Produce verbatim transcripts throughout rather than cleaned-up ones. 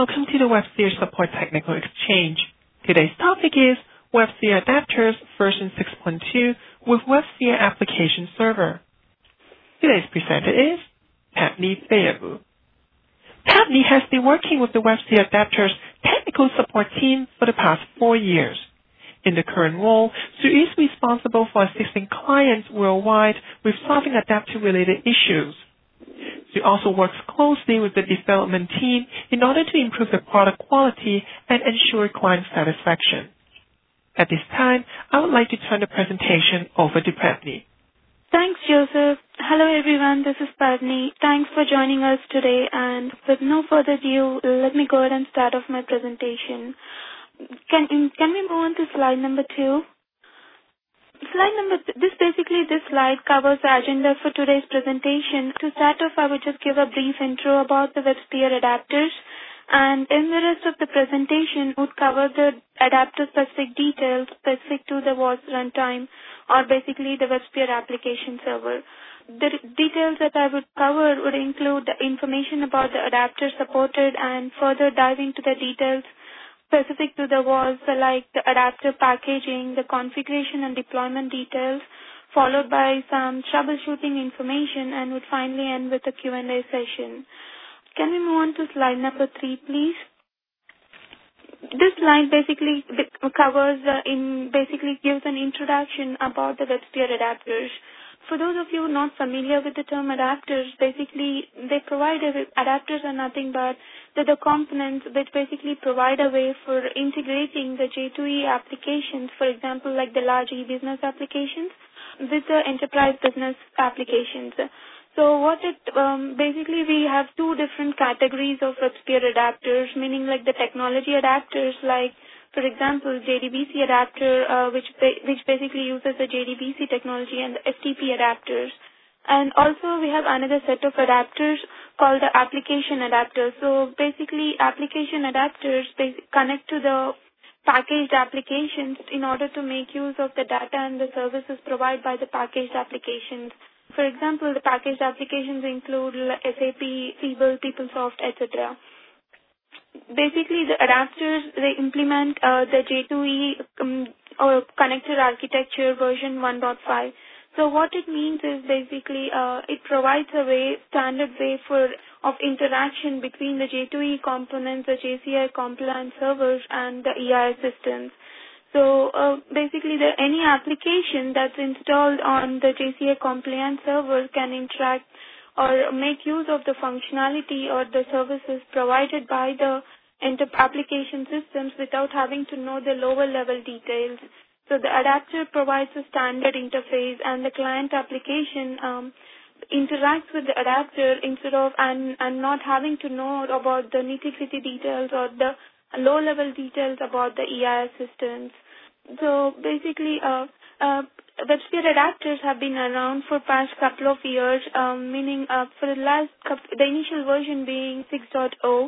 welcome to the WebSphere Support Technical Exchange. Today's topic is WebSphere Adapters version six point two with WebSphere Application Server. Today's presenter is Patni Feyabu. Patni has been working with the WebSphere Adapters technical support team for the past four years. In the current role, she is responsible for assisting clients worldwide with solving adapter-related issues. She also works closely with the development team in order to improve the product quality and ensure client satisfaction. At this time, I would like to turn the presentation over to Patni. Thanks, Joseph. Hello, everyone. This is Patni. Thanks for joining us today. And with no further ado, let me go ahead and start off my presentation. Can can we move on to slide number two? Slide number, th- this basically, this slide covers the agenda for today's presentation. To start off, I would just give a brief intro about the WebSphere adapters, and in the rest of the presentation would cover the adapter-specific details specific to the W A S runtime, or basically the WebSphere application server. The r- details that I would cover would include the information about the adapter supported and further dive into the details specific to the W A S, like the adapter packaging, the configuration and deployment details, followed by some troubleshooting information, and would finally end with a Q and A session. Can we move on to slide number three, please? This slide basically covers, uh, in basically gives an introduction about the WebSphere adapters. For those of you not familiar with the term adapters, basically they provide a, adapters are nothing but the, the components which basically provide a way for integrating the J two E applications, for example, like the large e-business applications, with the enterprise business applications. So what it, um, basically we have two different categories of WebSphere adapters, meaning like the technology adapters, like for example, J D B C adapter, uh, which ba- which basically uses the J D B C technology, and the F T P adapters. And also we have another set of adapters called the application adapters. So basically application adapters bas- connect to the packaged applications in order to make use of the data and the services provided by the packaged applications. For example, the packaged applications include S A P, Siebel, PeopleSoft, et cetera. Basically, the adapters, they implement uh, the J two E um, or connector architecture version one point five. So what it means is basically uh, it provides a way, standard way for of interaction between the J two E components, the J C I compliant servers, and the E I S systems. So uh, basically, the, any application that's installed on the J C I compliant server can interact or make use of the functionality or the services provided by the enter- application systems without having to know the lower level details. So the adapter provides a standard interface, and the client application um, interacts with the adapter instead of and, and not having to know about the nitty-gritty details or the low-level details about the E I S systems. So basically, uh, uh, WebSphere adapters have been around for past couple of years, um, meaning uh, for the last couple, the initial version being six point oh,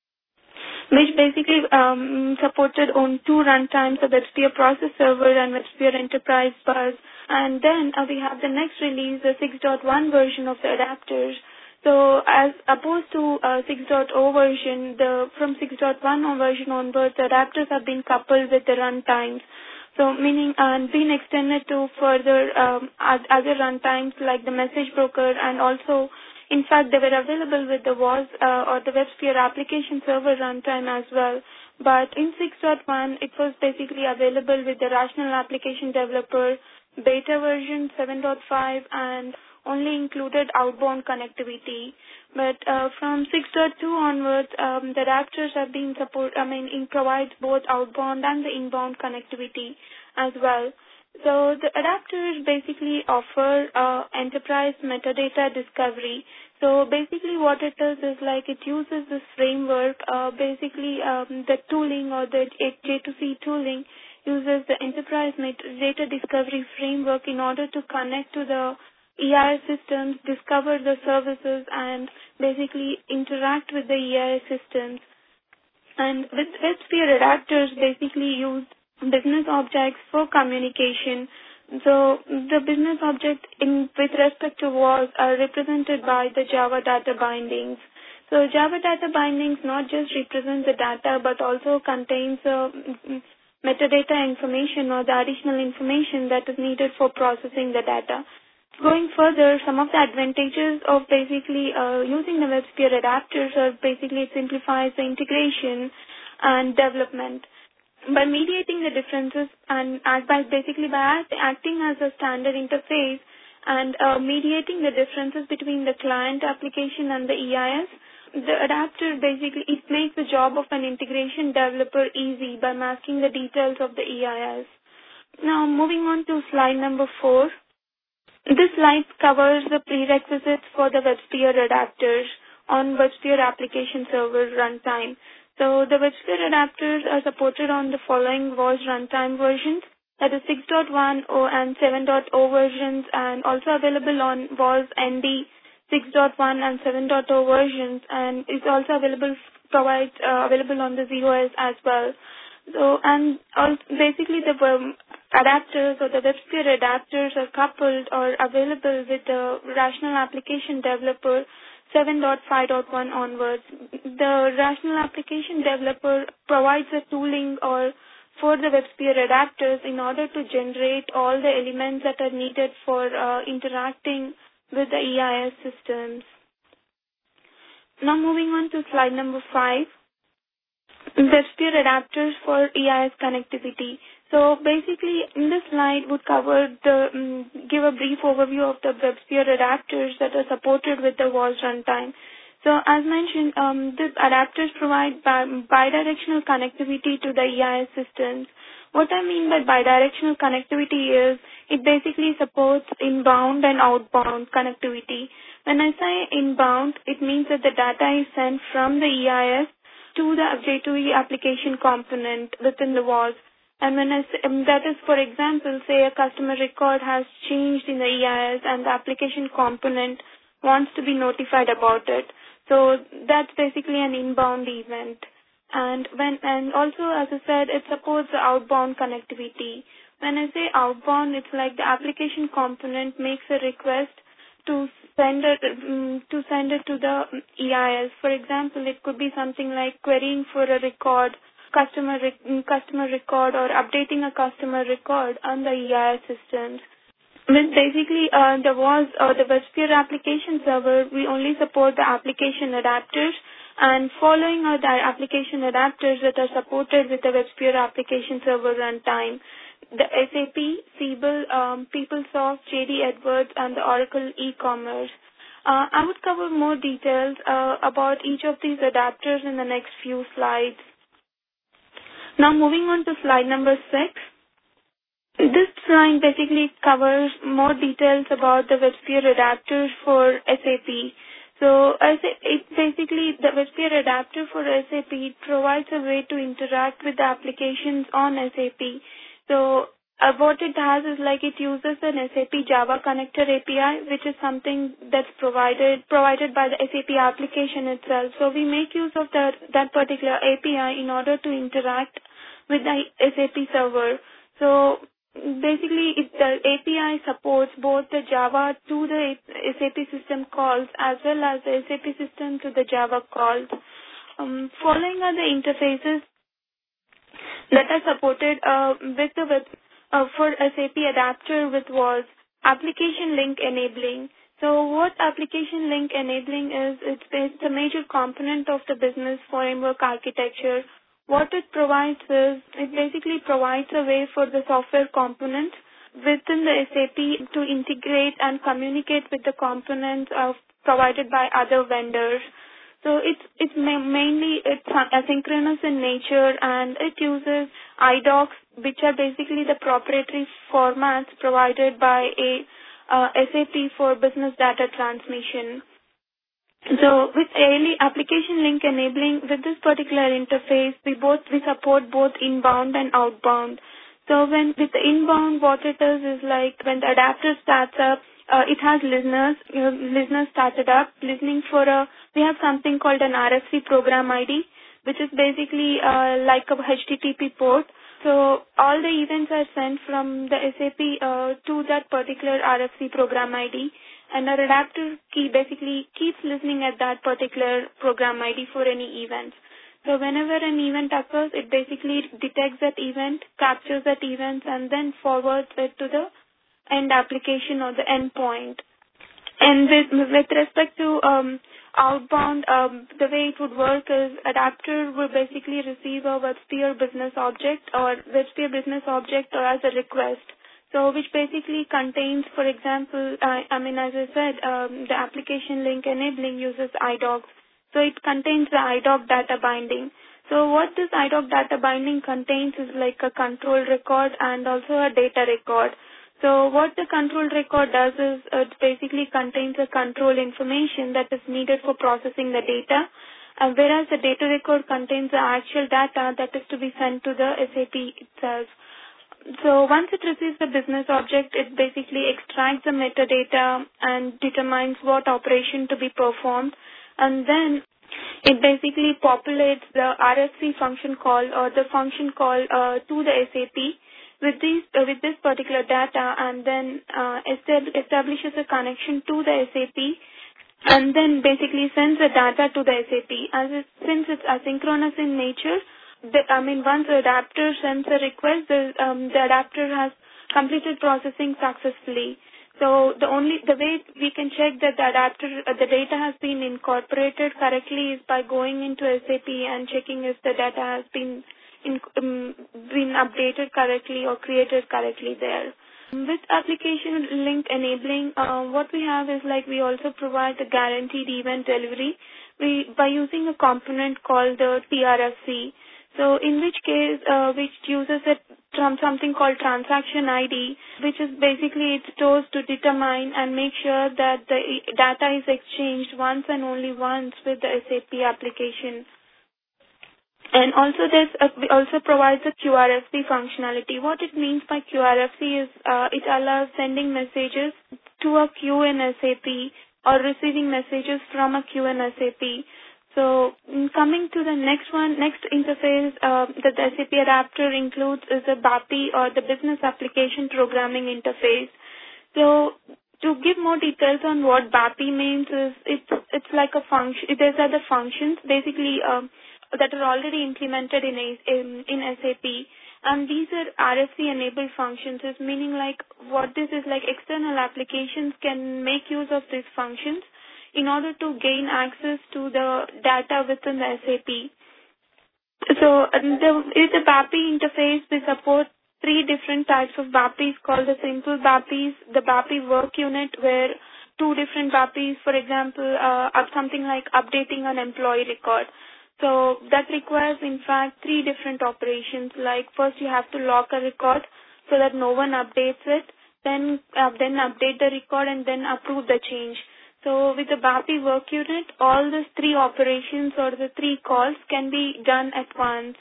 which basically um, supported on two runtimes, the WebSphere Process Server and WebSphere Enterprise Bus. And then uh, we have the next release, the six point one version of the adapters. So as opposed to uh, six point oh version, the from six point one version onwards, the adapters have been coupled with the runtimes. So meaning uh, been extended to further um, other runtimes like the message broker, and also, in fact, they were available with the W A S uh, or the WebSphere application server runtime as well. But in six point one, it was basically available with the Rational Application Developer, beta version seven point five, and only included outbound connectivity. But uh, from six point two onwards, um, the adapters have been support. I mean, it provides both outbound and the inbound connectivity as well. So the adapters basically offer uh, enterprise metadata discovery. So basically, what it does is like it uses this framework. Uh, basically, um, the tooling or the J two C tooling uses the enterprise metadata discovery framework in order to connect to the E I S systems, discover the services, and basically interact with the E I S systems. And with WebSphere adapters, basically use business objects for communication. So the business object in with respect to W A S are represented by the Java data bindings. So Java data bindings not just represent the data but also contains uh, metadata information or the additional information that is needed for processing the data. Going further, some of the advantages of basically uh, using the WebSphere adapters are basically it simplifies the integration and development. By mediating the differences and act by basically by act, acting as a standard interface and uh, mediating the differences between the client application and the E I S, the adapter basically it makes the job of an integration developer easy by masking the details of the E I S. Now moving on to slide number four. This slide covers the prerequisites for the WebSphere adapters on WebSphere application server runtime. So the WebSphere adapters are supported on the following W A S runtime versions, that is six point one and seven point zero versions, and also available on W A S N D six point one and seven point zero versions, and it's also available provides uh, available on the Z O S as well. So and also basically the um, adapters or the WebSphere adapters are coupled or available with the Rational Application Developer seven point five point one onwards. The Rational Application Developer provides a tooling or for the WebSphere adapters in order to generate all the elements that are needed for uh, interacting with the E I S systems. Now moving on to slide number five. WebSphere adapters for E I S connectivity. So basically, in this slide would cover the um, give a brief overview of the WebSphere adapters that are supported with the W A S runtime. So as mentioned, um, these adapters provide bi- bidirectional connectivity to the E I S systems. What I mean by bidirectional connectivity is it basically supports inbound and outbound connectivity. When I say inbound, it means that the data is sent from the E I S to the J two E application component within the W A S. And when I say, um, that is, for example, say a customer record has changed in the E I S and the application component wants to be notified about it. So that's basically an inbound event. And when and also, as I said, it supports the outbound connectivity. When I say outbound, it's like the application component makes a request to send it um, to send it to the E I S. For example, it could be something like querying for a record, customer rec- customer record, or updating a customer record on the E I S systems. With basically uh, the W A S or the WebSphere application server, we only support the application adapters, and following are the application adapters that are supported with the WebSphere application server runtime. The S A P, Siebel, um, PeopleSoft, J D Edwards, and the Oracle e-commerce. Uh, I would cover more details uh, about each of these adapters in the next few slides. Now moving on to slide number six. This slide basically covers more details about the WebSphere adapters for S A P. So as it, it basically the WebSphere adapter for S A P provides a way to interact with the applications on S A P. So uh, what it has is like it uses an S A P Java connector A P I, which is something that's provided provided by the S A P application itself. So we make use of that that particular A P I in order to interact with the S A P server. So basically, it, the A P I supports both the Java to the S A P system calls as well as the S A P system to the Java calls. Um, following are the interfaces that are supported uh, with the web, uh, for S A P adapter with W A S application link enabling. So what application link enabling is, it's, it's a major component of the business framework architecture. What it provides is, it basically provides a way for the software component within the S A P to integrate and communicate with the components of, provided by other vendors. So it's it's ma- mainly it's asynchronous in nature, and it uses I docs, which are basically the proprietary formats provided by a uh, S A P for business data transmission. So with A L E application link enabling, with this particular interface, we both we support both inbound and outbound. So when with the inbound, what it is is like when the adapter starts up, uh, it has listeners, you know, listeners started up, listening for a, we have something called an R F C program I D, which is basically uh, like a H T T P port. So all the events are sent from the S A P uh, to that particular R F C program I D. and our adapter key basically keeps listening at that particular program I D for any events. So whenever an event occurs, it basically detects that event, captures that event, and then forwards it to the end application or the endpoint. And with, with respect to um, outbound, um, the way it would work is adapter will basically receive a WebSphere business object or WebSphere business object or as a request. So which basically contains, for example, I, I mean, as I said, um, the application link enabling uses I docs. So it contains the I doc data binding. So what this I doc data binding contains is like a control record and also a data record. So what the control record does is it basically contains the control information that is needed for processing the data, uh, whereas the data record contains the actual data that is to be sent to the S A P itself. So once it receives the business object, it basically extracts the metadata and determines what operation to be performed, and then it basically populates the R F C function call or the function call uh, to the S A P with these uh, with this particular data, and then uh, estab- establishes a connection to the S A P, and then basically sends the data to the S A P. As it, since it's asynchronous in nature, the, I mean, once the adapter sends a request, the, um, the adapter has completed processing successfully. So the only the way we can check that the adapter uh, the data has been incorporated correctly is by going into S A P and checking if the data has been in, um, been updated correctly or created correctly there. With application link enabling, uh, what we have is like we also provide the guaranteed event delivery we by using a component called the T R F C. So in which case, uh, which uses it from something called transaction I D, which is basically it stores to determine and make sure that the data is exchanged once and only once with the S A P application. And also this uh, also provides a Q R F C functionality. What it means by Q R F C is uh, it allows sending messages to a queue in S A P or receiving messages from a queue in S A P. So coming to the next one, next interface uh, that the S A P adapter includes is a B A P I or the Business Application Programming Interface. So to give more details on what B A P I means is it's it's like a function. These are the functions basically um, that are already implemented in, a, in in S A P, and these are R F C enabled functions. Is meaning like what this is like external applications can make use of these functions in order to gain access to the data within the S A P. So um, the, with the B A P I interface, we support three different types of B A P Is called the simple B A P Is, the B A P I work unit where two different B A P Is, for example, uh, up something like updating an employee record. So that requires in fact three different operations, like first you have to lock a record so that no one updates it, then uh, then update the record and then approve the change. So with the B A P I work unit, all these three operations or the three calls can be done at once.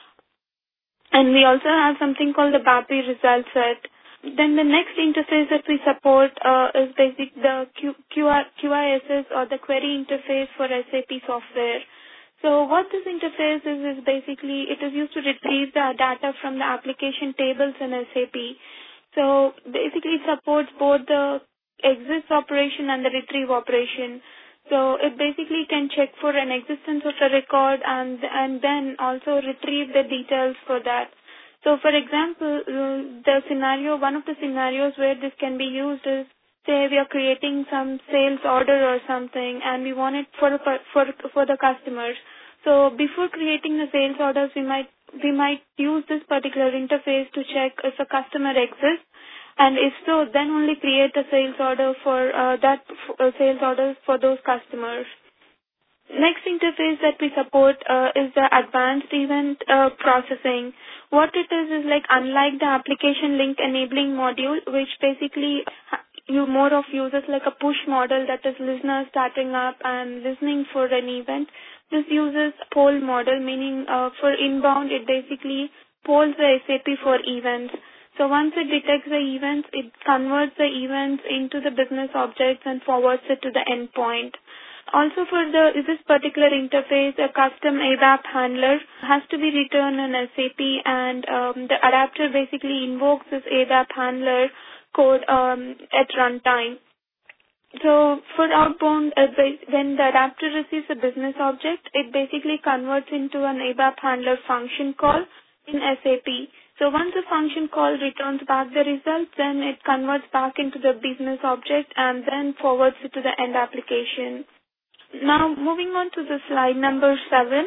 And we also have something called the B A P I result set. Then the next interface that we support uh, is basic the Q, QR, Q I S S or the query interface for S A P software. So what this interface is, is basically it is used to retrieve the data from the application tables in S A P. So basically it supports both the exist operation and the retrieve operation. So it basically can check for an existence of a record and and then also retrieve the details for that. So for example, the scenario, one of the scenarios where this can be used is, say we are creating some sales order or something and we want it for for for the customers. So before creating the sales orders, we might we might use this particular interface to check if a customer exists. And if so, then only create a sales order for uh, that uh, sales orders for those customers. Next interface that we support uh, is the advanced event uh, processing. What it is is like unlike the application link enabling module, which basically you more of uses like a push model that is listener starting up and listening for an event. This uses poll model, meaning uh, for inbound it basically polls the S A P for events. So once it detects the events, it converts the events into the business objects and forwards it to the endpoint. Also for the this particular interface, a custom A B A P handler has to be returned in S A P, and um, the adapter basically invokes this A B A P handler code um, at runtime. So for outbound, uh, ba- when the adapter receives a business object, it basically converts into an A B A P handler function call in S A P. So once the function call returns back the result, then it converts back into the business object and then forwards it to the end application. Now moving on to the slide number seven,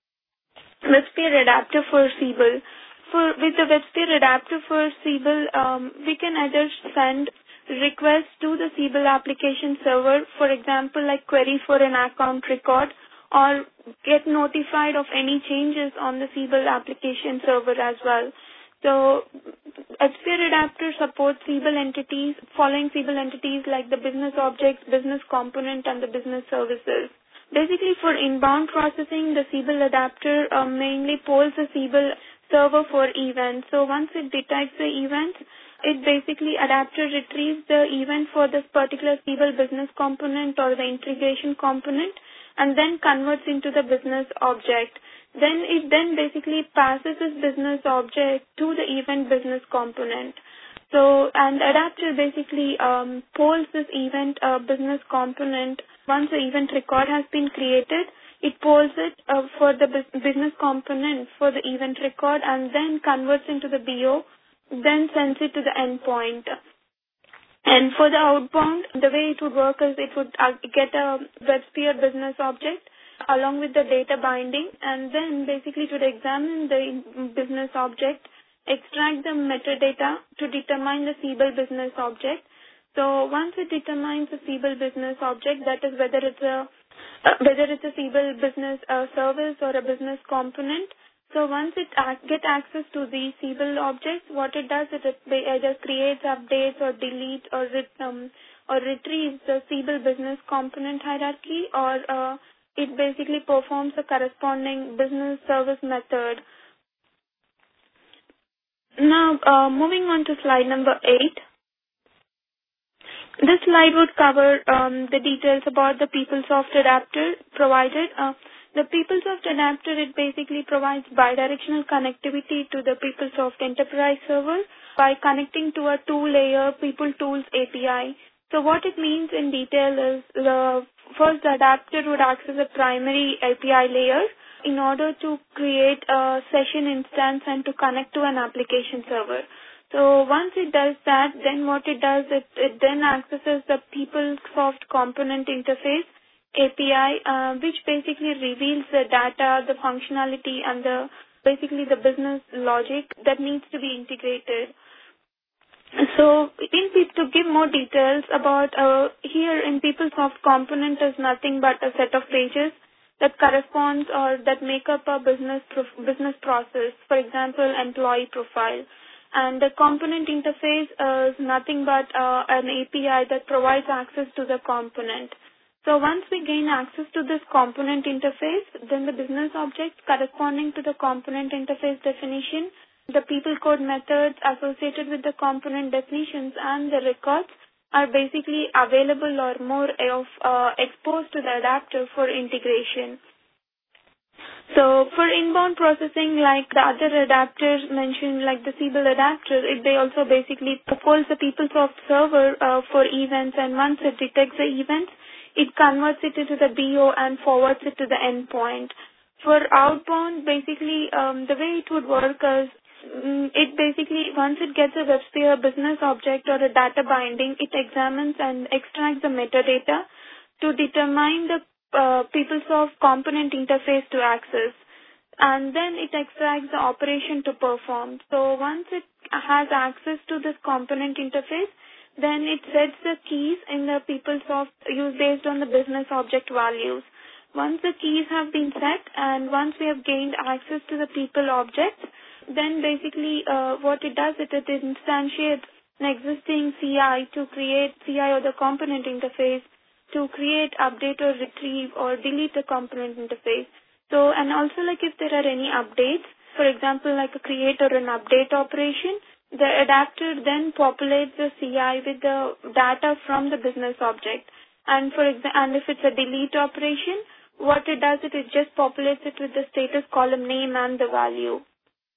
WebSphere adapter for Siebel. For with the WebSphere adapter for Siebel, um, we can either send requests to the Siebel application server, for example, like query for an account record, or get notified of any changes on the Siebel application server as well. So, WebSphere adapter supports Siebel entities, following Siebel entities like the business objects, business component, and the business services. Basically, for inbound processing, the Siebel adapter uh, mainly polls the Siebel server for events. So once it detects the event, it basically adapter retrieves the event for this particular Siebel business component or the integration component and then converts into the business object. Then it then basically passes this business object to the event business component. So, and adapter basically um, polls this event uh, business component. Once the event record has been created, it polls it uh, for the bus- business component for the event record and then converts into the B O, then sends it to the endpoint. And for the outbound, the way it would work is it would uh, get a WebSphere business object along with the data binding, and then basically it would examine the business object, extract the metadata to determine the Siebel business object. So once it determines the Siebel business object, that is whether it's a uh, whether it's a Siebel business uh, service or a business component. So once it ac- get access to the Siebel objects, what it does is it ba- either creates updates or delete or ret- um, or retrieves the Siebel business component hierarchy, or uh, it basically performs a corresponding business service method. Now, uh, moving on to slide number eight. This slide would cover um, the details about the PeopleSoft adapter provided. Uh, the PeopleSoft adapter, it basically provides bidirectional connectivity to the PeopleSoft enterprise server by connecting to a two-layer PeopleTools A P I. So what it means in detail is the first the adapter would access a primary A P I layer in order to create a session instance and to connect to an application server. So once it does that, then what it does, it, it then accesses the PeopleSoft component interface A P I, uh, which basically reveals the data, the functionality, and the basically the business logic that needs to be integrated. So in Pe- to give more details about uh, here in PeopleSoft component is nothing but a set of pages that corresponds or that make up a business pro- business process. For example, employee profile. And the component interface is nothing but uh, an A P I that provides access to the component. So once we gain access to this component interface, then the business objects corresponding to the component interface definition, the people code methods associated with the component definitions, and the records are basically available or more of uh, exposed to the adapter for integration. So for inbound processing, like the other adapters mentioned, like the Siebel adapter, it, they also basically polls the PeopleSoft server uh, for events, and once it detects the events, it converts it into the B O and forwards it to the endpoint. For outbound, basically, um, the way it would work is mm, it basically, once it gets a WebSphere business object or a data binding, it examines and extracts the metadata to determine the uh, PeopleSoft component interface to access, and then it extracts the operation to perform. So once it has access to this component interface, then it sets the keys in the PeopleSoft use based on the business object values. Once the keys have been set and once we have gained access to the people objects, then basically uh, what it does is it instantiates an existing C I to create C I or the component interface, to create, update or retrieve or delete the component interface. So, and also like if there are any updates, for example like a create or an update operation, the adapter then populates the C I with the data from the business object. And for exa- and if it's a delete operation, what it does is it just populates it with the status column name and the value.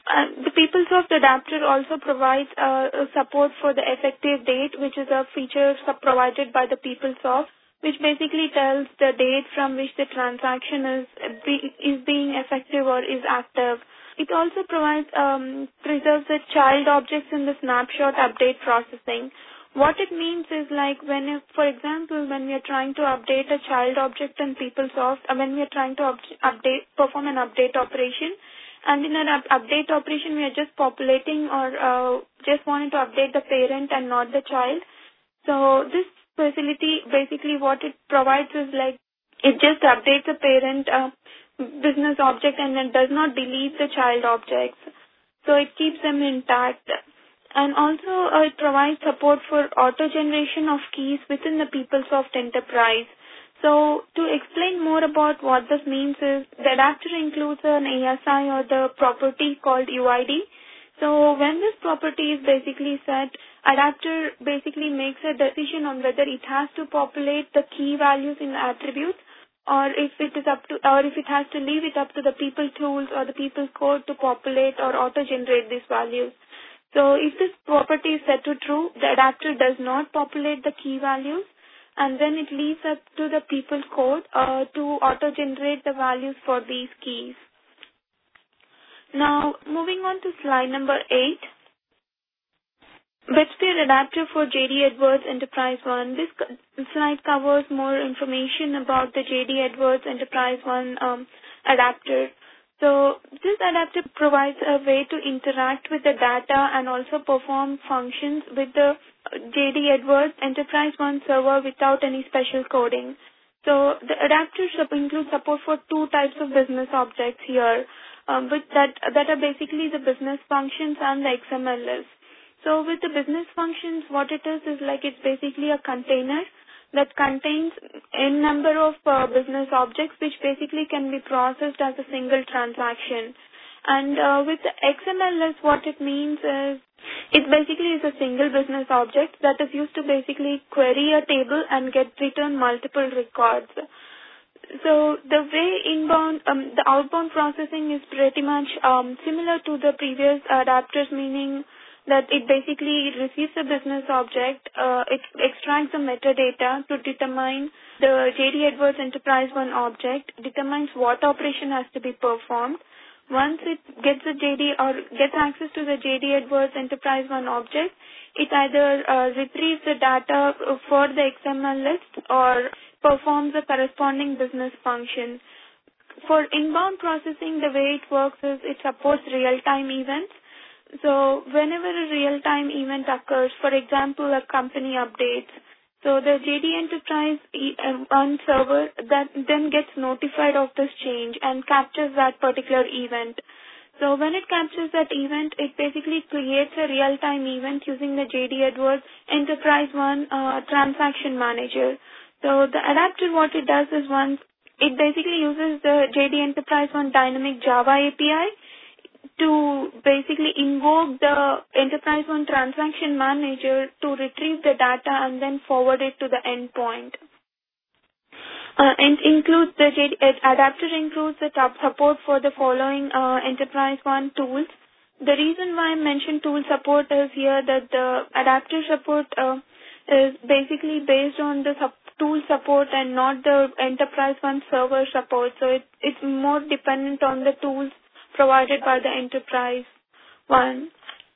Uh, the PeopleSoft adapter also provides uh, support for the effective date, which is a feature sub- provided by the PeopleSoft, which basically tells the date from which the transaction is be, is being effective or is active. It also provides um, preserves the child objects in the snapshot update processing. What it means is like when, if, for example, when we are trying to update a child object in PeopleSoft, uh, when we are trying to up- update, perform an update operation, and in an up- update operation we are just populating or uh, just wanting to update the parent and not the child. So this facility, basically what it provides is like, it just updates the parent uh, business object and it does not delete the child objects. So it keeps them intact. And also uh, it provides support for auto-generation of keys within the PeopleSoft enterprise. So to explain more about what this means is, the adapter includes an A S I or the property called U I D. So when this property is basically set, adapter basically makes a decision on whether it has to populate the key values in the attributes, or if it is up to, or if it has to leave it up to the people tools or the people code to populate or auto-generate these values. So if this property is set to true, the adapter does not populate the key values, and then it leaves up to the people code uh, to auto-generate the values for these keys. Now, moving on to slide number eight. WebSphere adapter for J D Edwards Enterprise One. This co- slide covers more information about the J D Edwards Enterprise One um, adapter. So this adapter provides a way to interact with the data and also perform functions with the J D Edwards Enterprise One server without any special coding. So the adapter sub- includes support for two types of business objects here, um, but that that are basically the business functions and the X M L S. So with the business functions, what it is is like it's basically a container that contains n number of uh, business objects, which basically can be processed as a single transaction. And uh, with the X M L S, what it means is it basically is a single business object that is used to basically query a table and get return multiple records. So the way inbound, um, the outbound processing is pretty much um, similar to the previous adapters, meaning that it basically receives a business object, uh, it extracts the metadata to determine the J D Edwards Enterprise One object, determines what operation has to be performed. Once it gets the J D or gets access to the J D Edwards Enterprise One object, it either uh, retrieves the data for the X M L list or performs the corresponding business function. For inbound processing, the way it works is it supports real-time events. So whenever a real-time event occurs, for example, a company updates, so the J D Enterprise One server that then gets notified of this change and captures that particular event. So when it captures that event, it basically creates a real-time event using the J D Edwards Enterprise One uh, Transaction Manager. So the adapter, what it does is once it basically uses the J D Enterprise One Dynamic Java A P I to basically invoke the Enterprise One Transaction Manager to retrieve the data and then forward it to the endpoint. Uh, and includes the J D, adapter includes the top support for the following uh, Enterprise One tools. The reason why I mentioned tool support is here that the adapter support uh, is basically based on the sub- tool support and not the Enterprise One server support. So it, it's more dependent on the tools provided by the Enterprise One.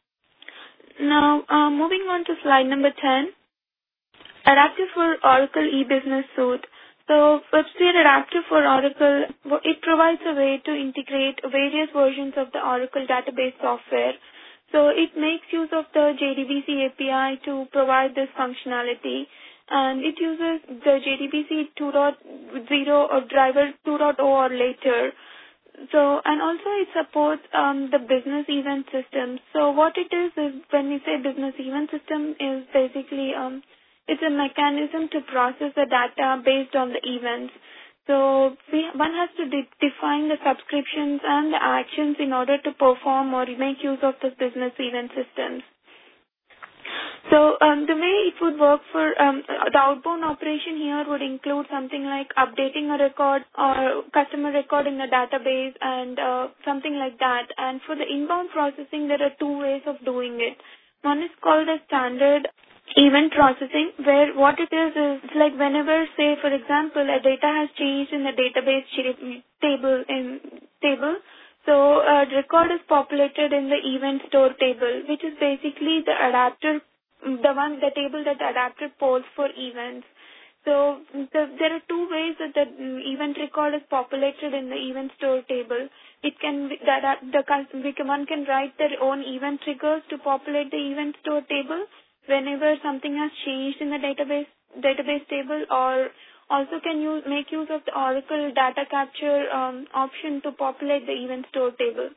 Now, uh, moving on to slide number ten. Adapter for Oracle eBusiness Suite. So, WebSphere Adapter for Oracle, it provides a way to integrate various versions of the Oracle database software. So, it makes use of the J D B C A P I to provide this functionality. And it uses the J D B C two point oh or driver two point oh or later. So, and also it supports um, the business event system. So what it is, is when we say business event system is basically, um, it's a mechanism to process the data based on the events. So we, one has to de- define the subscriptions and the actions in order to perform or make use of the business event systems. So um, the way it would work for um, the outbound operation here would include something like updating a record or customer record in the database and uh, something like that. And for the inbound processing, there are two ways of doing it. One is called a standard event processing, where what it is is it's like whenever, say, for example, a data has changed in the database ch- table in table. So a record is populated in the event store table, which is basically the adapter the one, the table that the adapter polls for events. So the, there are two ways that the event record is populated in the event store table. It can be that the one can write their own event triggers to populate the event store table whenever something has changed in the database database table, or also can you make use of the Oracle data capture um, option to populate the event store table.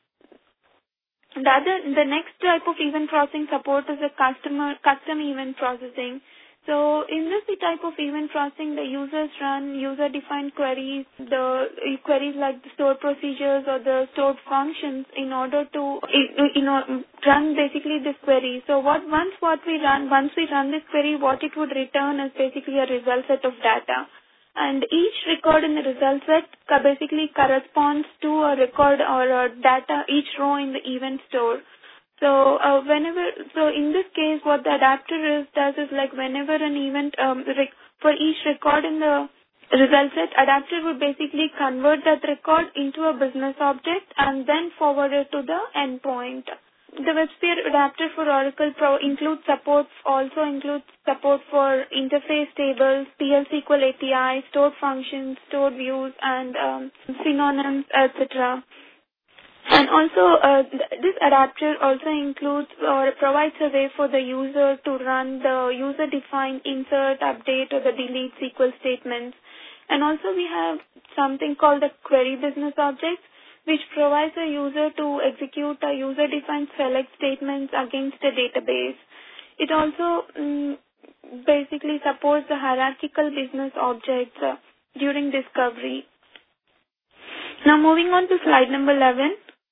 The other, the next type of event processing support is a customer custom event processing. So in this type of event processing, the users run user-defined queries, the queries like the stored procedures or the stored functions in order to you know run basically this query. So what once what we run once we run this query, what it would return is basically a result set of data. And each record in the result set basically corresponds to a record or a data, each row in the event store. So uh, whenever, so in this case, what the adapter is does is like whenever an event, um, rec- for each record in the result set, adapter would basically convert that record into a business object and then forward it to the endpoint. The WebSphere adapter for Oracle Pro includes support, also includes support for interface tables, P L S Q L A P I, stored functions, stored views, and um, synonyms, et cetera. And also, uh, th- this adapter also includes or provides a way for the user to run the user-defined insert, update, or the delete S Q L statements. And also, we have something called the query business objects, which provides a user to execute a user-defined select statements against a database. It also um, basically supports the hierarchical business objects uh, during discovery. Now moving on to slide number eleven.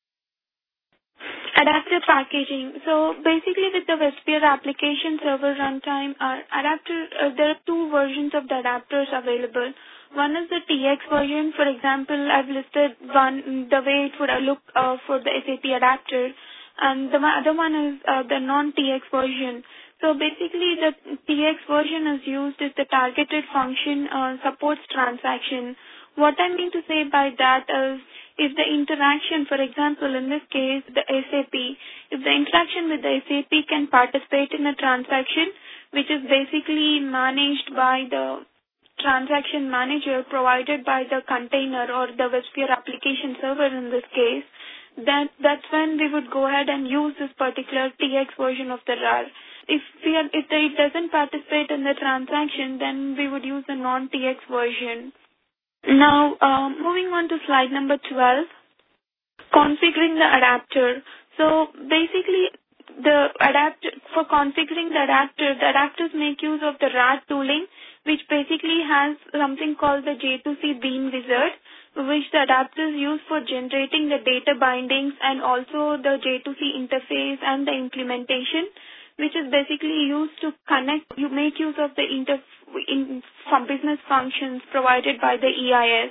Adapter packaging. So basically with the WebSphere application server runtime, our adapter, uh, there are two versions of the adapters available. One is the T X version. For example, I've listed one, the way it would look uh, for the S A P adapter, and the other one is uh, the non-T X version. So basically the T X version is used as the targeted function uh, supports transaction. What I mean to say by that is, if the interaction, for example, in this case, the S A P, if the interaction with the S A P can participate in a transaction, which is basically managed by the transaction manager provided by the container or the WebSphere application server in this case, then that's when we would go ahead and use this particular T X version of the R A R. If we are, if it doesn't participate in the transaction, then we would use the non-T X version. Now, um, moving on to slide number twelve, configuring the adapter. So basically, the adapter, for configuring the adapter, the adapters make use of the R A R tooling, which basically has something called the J two C Bean Wizard, which the adapters use for generating the data bindings and also the J two C interface and the implementation, which is basically used to connect, you make use of the inter, in, from business functions provided by the E I S.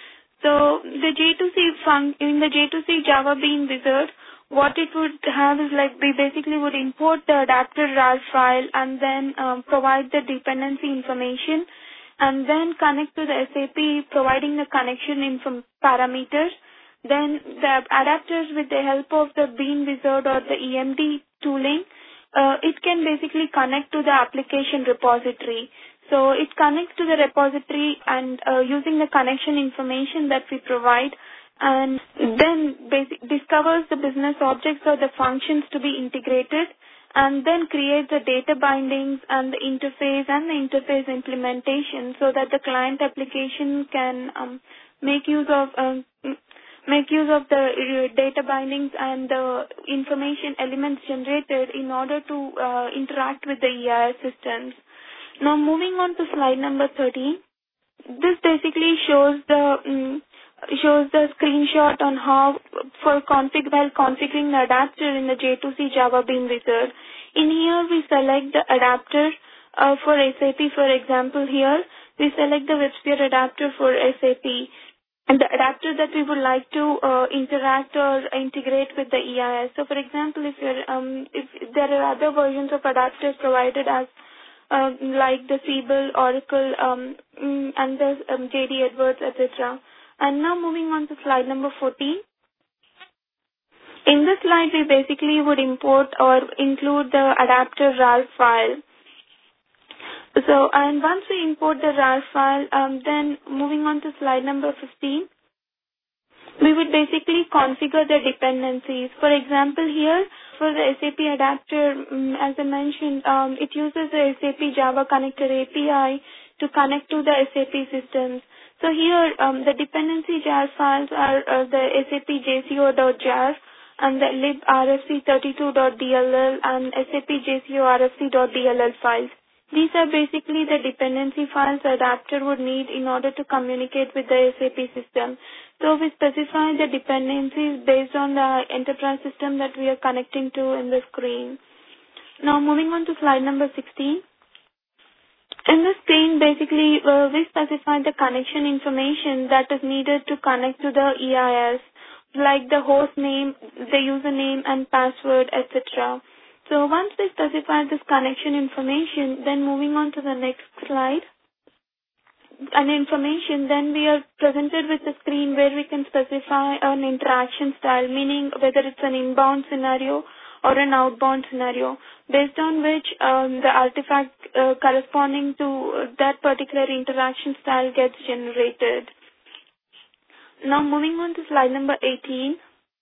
So the J two C fun, in the J two C Java Bean Wizard, what it would have is like we basically would import the adapter R A R file and then um, provide the dependency information and then connect to the S A P providing the connection info parameters. Then the adapters with the help of the Bean Wizard or the E M D tooling, uh, it can basically connect to the application repository. So it connects to the repository and uh, using the connection information that we provide, and then basic, discovers the business objects or the functions to be integrated, and then creates the data bindings and the interface and the interface implementation so that the client application can um, make use of um, make use of the uh, data bindings and the information elements generated in order to uh, interact with the E I S systems. Now moving on to slide number thirteen, this basically shows the um, shows the screenshot on how for config while configuring the adapter in the J two C Java Bean Wizard. In here, we select the adapter uh, for S A P. For example, here, we select the WebSphere adapter for S A P. And the adapter that we would like to uh, interact or integrate with the E I S. So, for example, if you're, um, if there are other versions of adapters provided as uh, like the Siebel, Oracle, um, mm, and the um, J D Edwards, et cetera. And now moving on to slide number fourteen. In this slide, we basically would import or include the adapter R A R file. So, and once we import the R A R file, um, then moving on to slide number fifteen, we would basically configure the dependencies. For example, here for the S A P adapter, um, as I mentioned, um, it uses the S A P Java Connector A P I to connect to the S A P systems. So here, um, the dependency jar files are uh, the S A P J C O dot jar and the librfc thirty-two dot d l l and S A P J C O R F C dot d l l files. These are basically the dependency files the adapter would need in order to communicate with the S A P system. So we specify the dependencies based on the enterprise system that we are connecting to in the screen. Now moving on to slide number sixteen. In the screen, basically, uh, we specify the connection information that is needed to connect to the E I S, like the host name, the username and password, et cetera. So once we specify this connection information, then moving on to the next slide, and information, then we are presented with a screen where we can specify an interaction style, meaning whether it's an inbound scenario or an outbound scenario, based on which um, the artifact uh, corresponding to that particular interaction style gets generated. Now moving on to slide number eighteen.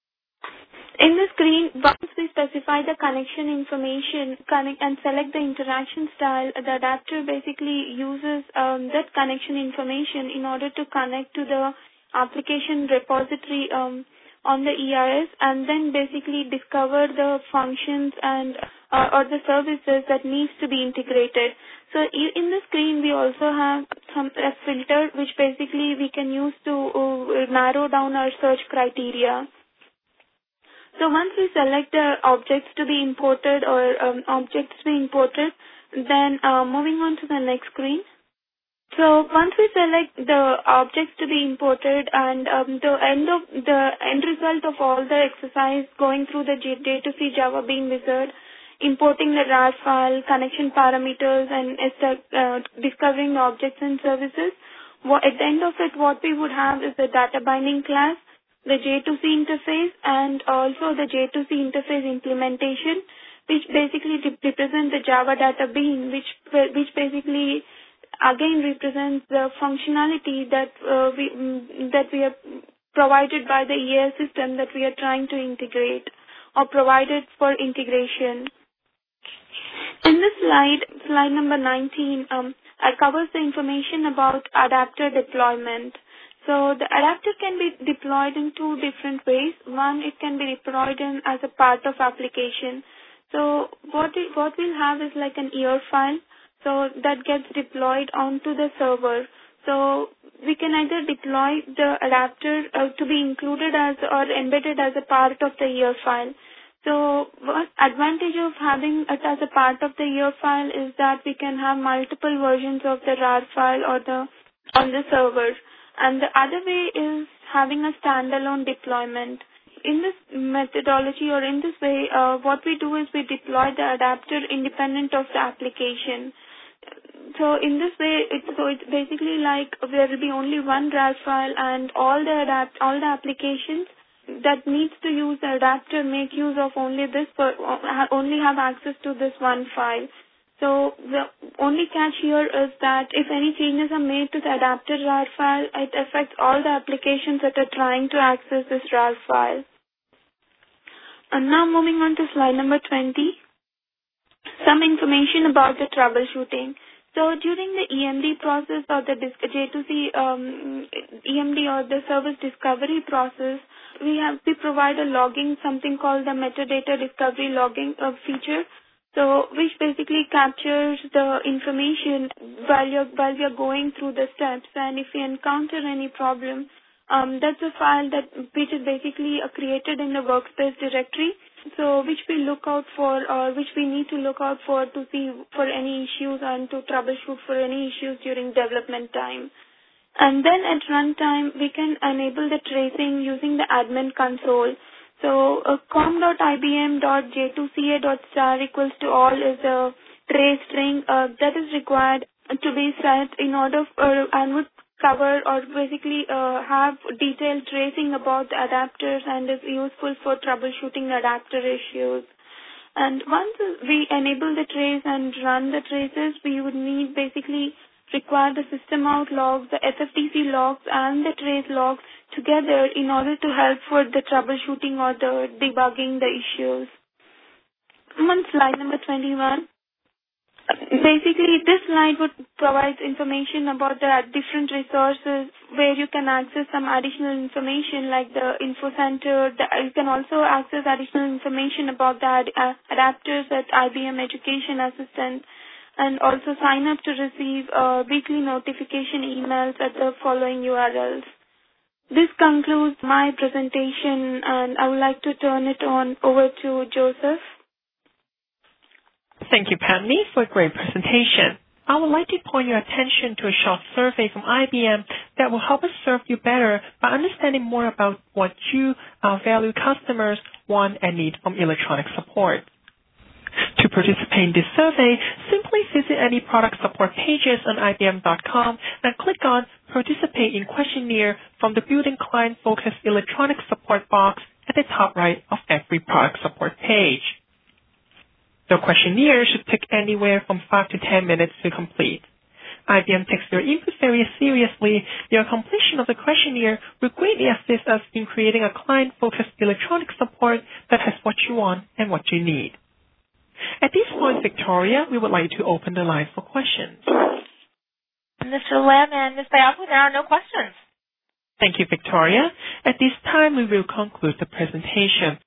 In the screen, once we specify the connection information connect and select the interaction style, the adapter basically uses um, that connection information in order to connect to the application repository um, on the E I S and then basically discover the functions and uh, or the services that needs to be integrated. So in the screen, we also have some a filter which basically we can use to uh, narrow down our search criteria. So once we select the objects to be imported or um, objects to be imported, then uh, moving on to the next screen. So once we select the objects to be imported and um, the end of the end result of all the exercise going through the J two C Java Bean wizard, importing the R A R file, connection parameters, and uh, discovering the objects and services, what, at the end of it, what we would have is the data binding class, the J two C interface, and also the J two C interface implementation, which basically represent the Java data bean, which which basically again represents the functionality that uh, we mm, that we are provided by the E A S system that we are trying to integrate or provided for integration. In this slide, slide number nineteen, um, I covers the information about adapter deployment. So the adapter can be deployed in two different ways. One, it can be deployed in as a part of application. So what it, what we'll have is like an E R file. So that gets deployed onto the server. So we can either deploy the adapter uh, to be included as or embedded as a part of the E R file. So one advantage of having it as a part of the E R file is that we can have multiple versions of the R A R file or the on the server. And the other way is having a standalone deployment. In this methodology or in this way, uh, what we do is we deploy the adapter independent of the application. So in this way, it's, so it's basically like there will be only one R A R file and all the adapt all the applications that needs to use the adapter make use of only this, per, only have access to this one file. So the only catch here is that if any changes are made to the adapter R A R file, it affects all the applications that are trying to access this R A R file. And now moving on to slide number twenty, some information about the troubleshooting. So during the E M D process or the J two C um, E M D or the service discovery process, we have we provide a logging, something called the metadata discovery logging uh, feature. So which basically captures the information while you're while we are going through the steps, and if we encounter any problem, um, that's a file that which is basically uh, created in the workspace directory. so which we look out for or which we need to look out for to see for any issues and to troubleshoot for any issues during development time. And then at runtime, we can enable the tracing using the admin console. So uh, com.ibm.j2ca.star equals to all is a trace string uh, that is required to be set in order for, and would cover or basically uh, have detailed tracing about the adapters and is useful for troubleshooting adapter issues. And once we enable the trace and run the traces, we would need basically require the system out logs, the S F T C logs, and the trace logs together in order to help for the troubleshooting or the debugging the issues. I'm on slide number twenty-one. Basically, this slide would provide information about the different resources where you can access some additional information like the info center. The, you can also access additional information about the ad, uh, adapters at I B M Education Assistant, and also sign up to receive uh, weekly notification emails at the following U R Ls. This concludes my presentation, and I would like to turn it on over to Joseph. Thank you, Pamela, for a great presentation. I would like to point your attention to a short survey from I B M that will help us serve you better by understanding more about what you, our valued customers, want and need from electronic support. To participate in this survey, simply visit any product support pages on I B M dot com and click on Participate in Questionnaire from the Building Client-Focused Electronic Support box at the top right of every product support page. The questionnaire should take anywhere from five to ten minutes to complete. I B M takes your input very seriously. Your completion of the questionnaire will greatly assist us in creating a client-focused electronic support that has what you want and what you need. At this point, Victoria, we would like to open the line for questions. Mister Lam and Miz Bayako, there are no questions. Thank you, Victoria. At this time, we will conclude the presentation.